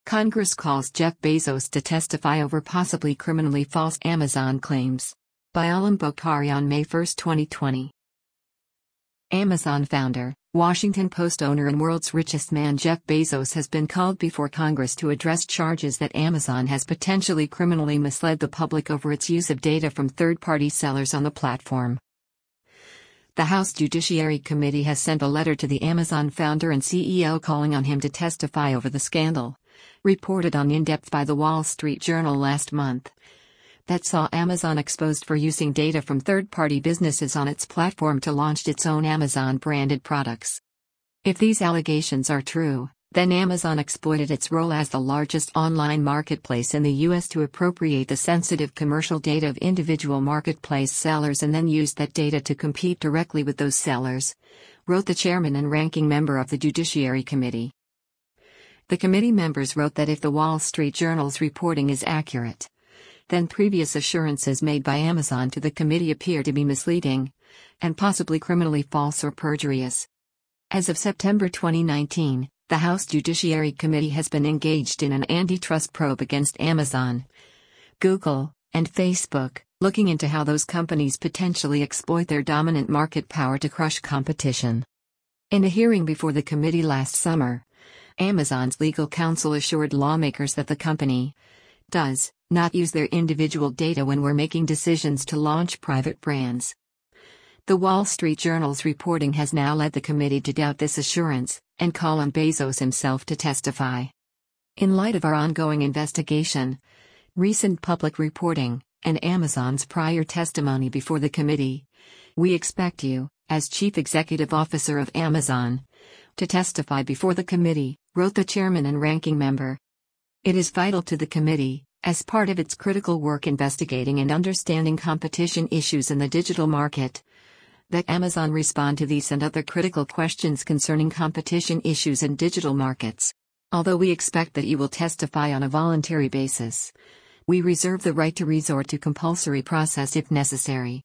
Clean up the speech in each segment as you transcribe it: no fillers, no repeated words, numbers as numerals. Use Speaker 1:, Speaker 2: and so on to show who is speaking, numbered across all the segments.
Speaker 1: Congress calls Jeff Bezos to testify over possibly criminally false Amazon claims. By Alam Bokhari on May 1, 2020. Amazon founder, Washington Post owner and world's richest man Jeff Bezos has been called before Congress to address charges that Amazon has potentially criminally misled the public over its use of data from third-party sellers on the platform. The House Judiciary Committee has sent a letter to the Amazon founder and CEO calling on him to testify over the scandal, reported on In Depth by The Wall Street Journal last month, that saw Amazon exposed for using data from third-party businesses on its platform to launch its own Amazon-branded products. If these allegations are true, then Amazon exploited its role as the largest online marketplace in the U.S. to appropriate the sensitive commercial data of individual marketplace sellers and then used that data to compete directly with those sellers, wrote the chairman and ranking member of the Judiciary Committee. The committee members wrote that if the Wall Street Journal's reporting is accurate, then previous assurances made by Amazon to the committee appear to be misleading, and possibly criminally false or perjurious. As of September 2019, the House Judiciary Committee has been engaged in an antitrust probe against Amazon, Google, and Facebook, looking into how those companies potentially exploit their dominant market power to crush competition. In a hearing before the committee last summer, Amazon's legal counsel assured lawmakers that the company does not use their individual data when we're making decisions to launch private brands. The Wall Street Journal's reporting has now led the committee to doubt this assurance, and call on Bezos himself to testify. In light of our ongoing investigation, recent public reporting, and Amazon's prior testimony before the committee, we expect you, as Chief Executive Officer of Amazon, to testify before the committee, wrote the chairman and ranking member. It is vital to the committee, as part of its critical work investigating and understanding competition issues in the digital market, that Amazon respond to these and other critical questions concerning competition issues in digital markets. Although we expect that you will testify on a voluntary basis, we reserve the right to resort to compulsory process if necessary.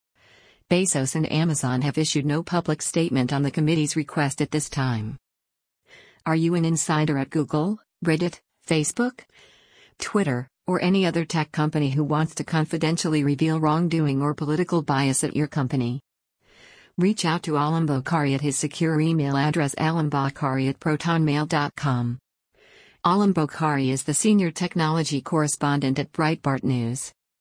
Speaker 1: Bezos and Amazon have issued no public statement on the committee's request at this time. Are you an insider at Google, Reddit, Facebook, Twitter, or any other tech company who wants to confidentially reveal wrongdoing or political bias at your company? Reach out to Alam Bokhari at his secure email address alambokhari@protonmail.com. Alam Bokhari is the senior technology correspondent at Breitbart News.